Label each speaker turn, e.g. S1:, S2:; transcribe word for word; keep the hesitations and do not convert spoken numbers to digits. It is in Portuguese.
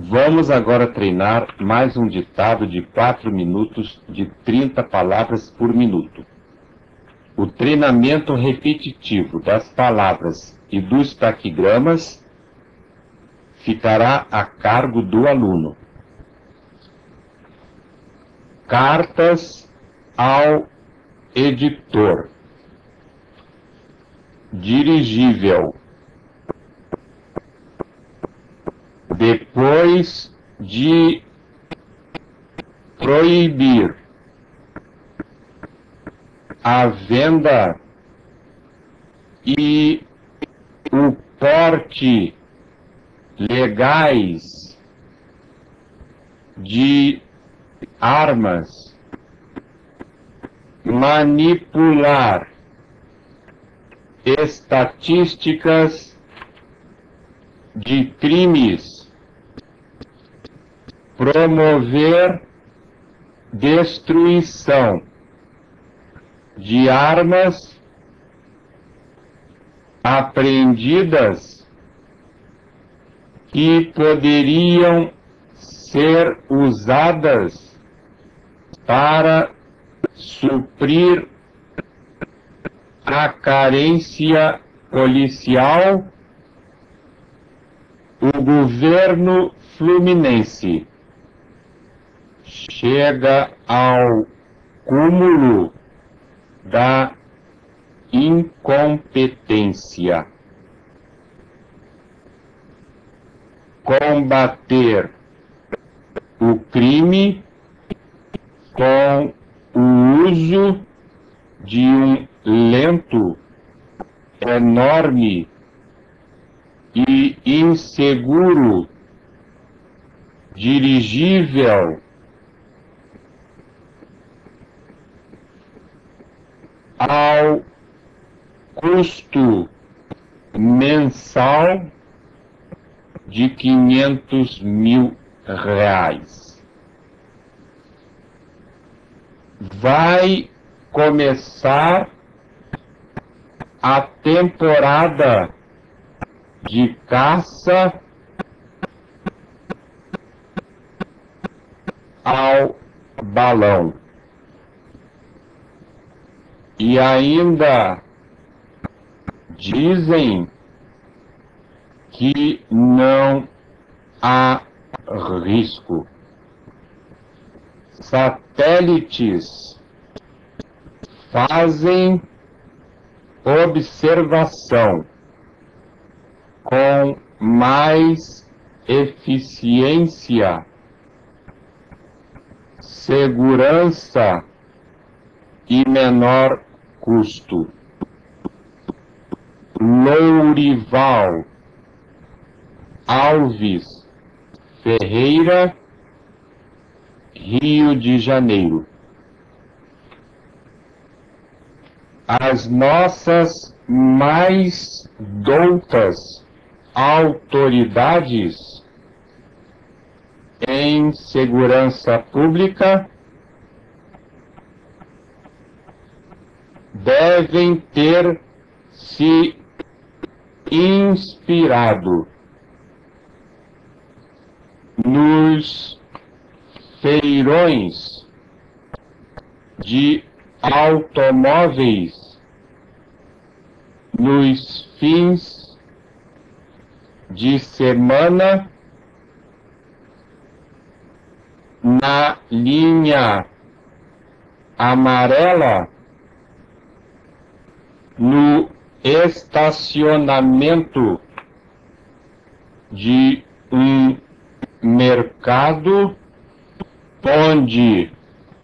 S1: Vamos agora treinar mais um ditado de quatro minutos de trinta palavras por minuto. O treinamento repetitivo das palavras e dos taquigramas ficará a cargo do aluno. Cartas ao editor. Dirigível. Depois de proibir a venda e o porte legais de armas, manipular estatísticas de crimes, promover destruição de armas apreendidas que poderiam ser usadas para suprir a carência policial, o governo fluminense chega ao cúmulo da incompetência. Combater o crime com o uso de um lento, enorme e inseguro dirigível ao custo mensal de quinhentos mil reais. Vai começar a temporada de caça ao balão. E ainda dizem que não há risco. Satélites fazem observação com mais eficiência, segurança e menor custo. Lourival Alves Ferreira, Rio de Janeiro. As nossas mais doutas autoridades em segurança pública devem ter se inspirado nos feirões de automóveis nos fins de semana na linha amarela, no estacionamento de um mercado onde